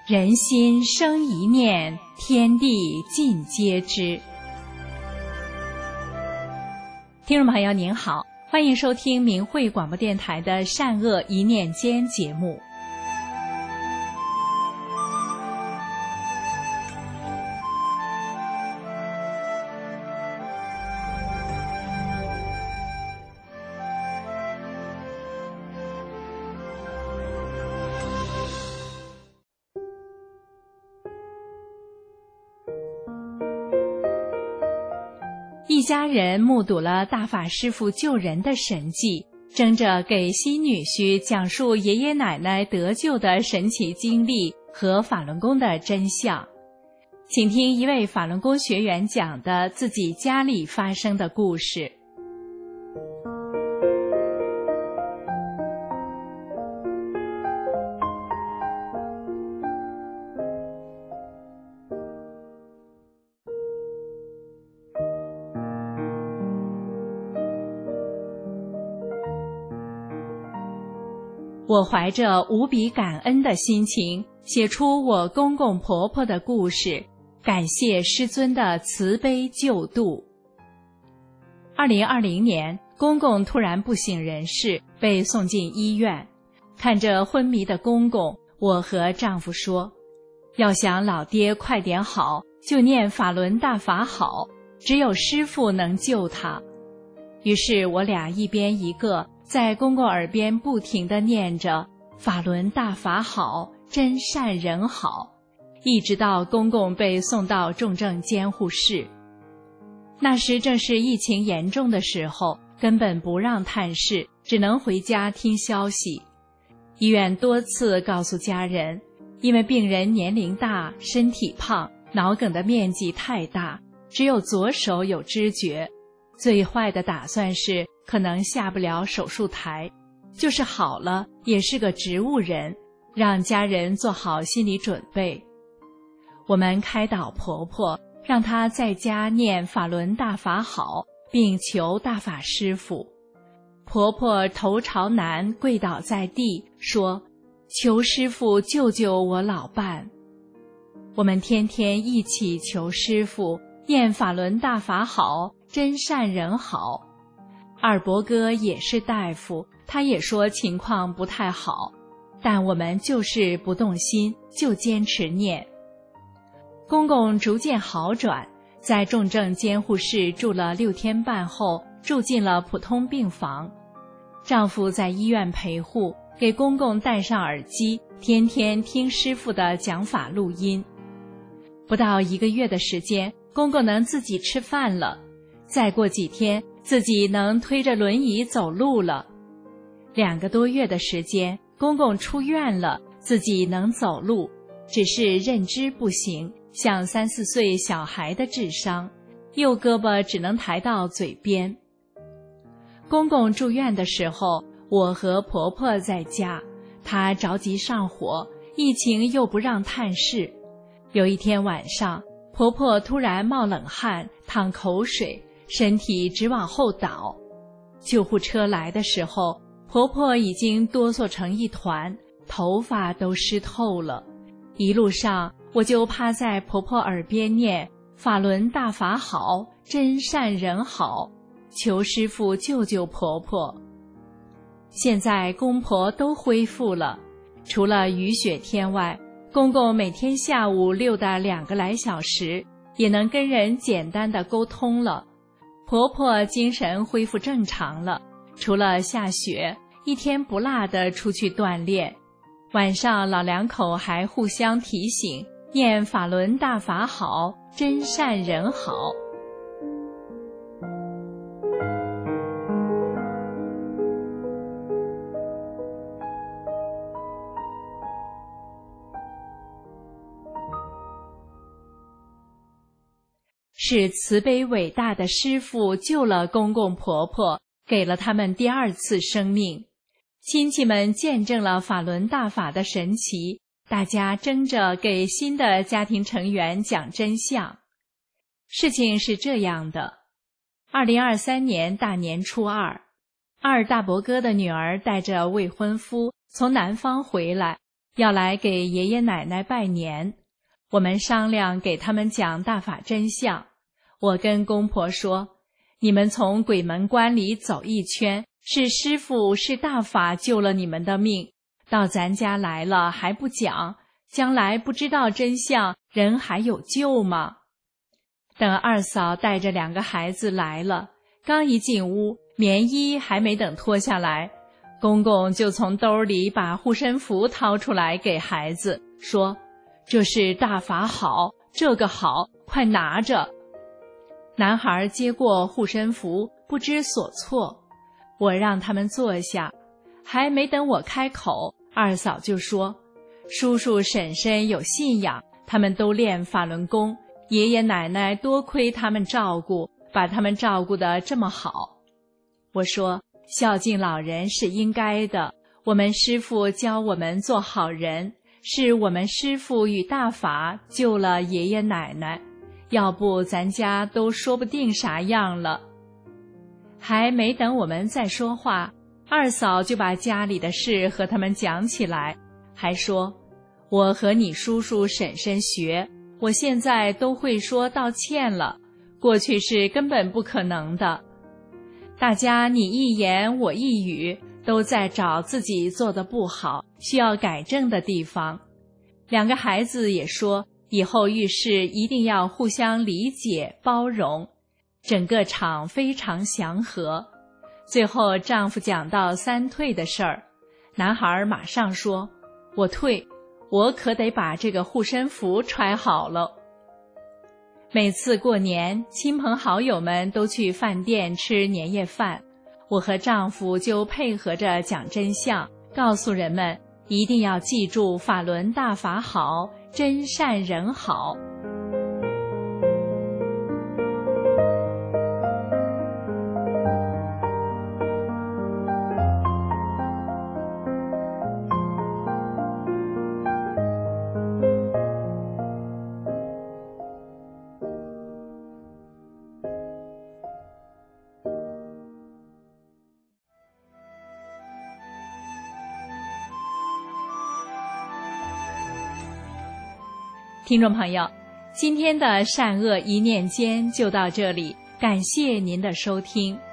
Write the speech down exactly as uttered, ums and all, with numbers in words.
人心生一念，天地尽皆知。听众朋友您好，欢迎收听明慧广播电台的善恶一念间节目。一家人目睹了大法师父救人的神迹，争着给新女婿讲述爷爷奶奶得救的神奇经历和法轮功的真相。请听一位法轮功学员讲的自己家里发生的故事。我怀着无比感恩的心情，写出我公公婆婆的故事，感谢师尊的慈悲救度。二零二零年，公公突然不省人事，被送进医院。看着昏迷的公公，我和丈夫说，要想老爹快点好，就念法轮大法好，只有师父能救他。于是我俩一边一个在公公耳边不停地念着法轮大法好，真善人好，一直到公公被送到重症监护室。那时正是疫情严重的时候，根本不让探视，只能回家听消息。医院多次告诉家人，因为病人年龄大，身体胖，脑梗的面积太大，只有左手有知觉，最坏的打算是可能下不了手术台，就是好了也是个植物人，让家人做好心理准备。我们开导婆婆，让她在家念法轮大法好，并求大法师父。婆婆头朝南跪倒在地，说，求师父救救我老伴。我们天天一起求师父念法轮大法好，真善人好。二伯哥也是大夫，他也说情况不太好，但我们就是不动心，就坚持念。公公逐渐好转，在重症监护室住了六天半后，住进了普通病房。丈夫在医院陪护，给公公戴上耳机，天天听师父的讲法录音。不到一个月的时间，公公能自己吃饭了，再过几天自己能推着轮椅走路了。两个多月的时间，公公出院了，自己能走路，只是认知不行，像三四岁小孩的智商，右胳膊只能抬到嘴边。公公住院的时候，我和婆婆在家，她着急上火，疫情又不让探视。有一天晚上，婆婆突然冒冷汗，淌口水，身体直往后倒。救护车来的时候，婆婆已经哆嗦成一团，头发都湿透了。一路上我就趴在婆婆耳边念法轮大法好，真善人好，求师父救救婆婆。现在公婆都恢复了，除了雨雪天外，公公每天下午溜达两个来小时，也能跟人简单的沟通了。婆婆精神恢复正常了，除了下雪，一天不落地出去锻炼。晚上老两口还互相提醒，念法轮大法好，真善人好。是慈悲伟大的师父救了公公婆婆，给了他们第二次生命。亲戚们见证了法轮大法的神奇，大家争着给新的家庭成员讲真相。事情是这样的，二零二三年大年初二，二大伯哥的女儿带着未婚夫从南方回来， 要来给爷爷奶奶拜年。我们商量给他们讲大法真相。我跟公婆说，你们从鬼门关里走一圈，是师父是大法救了你们的命，到咱家来了还不讲，将来不知道真相，人还有救吗？等二嫂带着两个孩子来了，刚一进屋，棉衣还没等脱下来，公公就从兜里把护身符掏出来给孩子，说，这是大法好，这个好，快拿着。男孩接过护身符，不知所措。我让他们坐下，还没等我开口，二嫂就说，叔叔婶婶有信仰，他们都练法轮功，爷爷奶奶多亏他们照顾，把他们照顾得这么好。我说，孝敬老人是应该的，我们师父教我们做好人，是我们师父与大法救了爷爷奶奶，要不咱家都说不定啥样了。还没等我们再说话，二嫂就把家里的事和他们讲起来，还说，我和你叔叔婶婶学，我现在都会说道歉了，过去是根本不可能的。大家你一言我一语，都在找自己做的不好，需要改正的地方。两个孩子也说，以后遇事一定要互相理解包容。整个场非常祥和。最后丈夫讲到三退的事儿，男孩马上说，我退，我可得把这个护身符揣好了。每次过年，亲朋好友们都去饭店吃年夜饭，我和丈夫就配合着讲真相，告诉人们一定要记住法轮大法好，真善人好。听众朋友，今天的善恶一念间就到这里，感谢您的收听。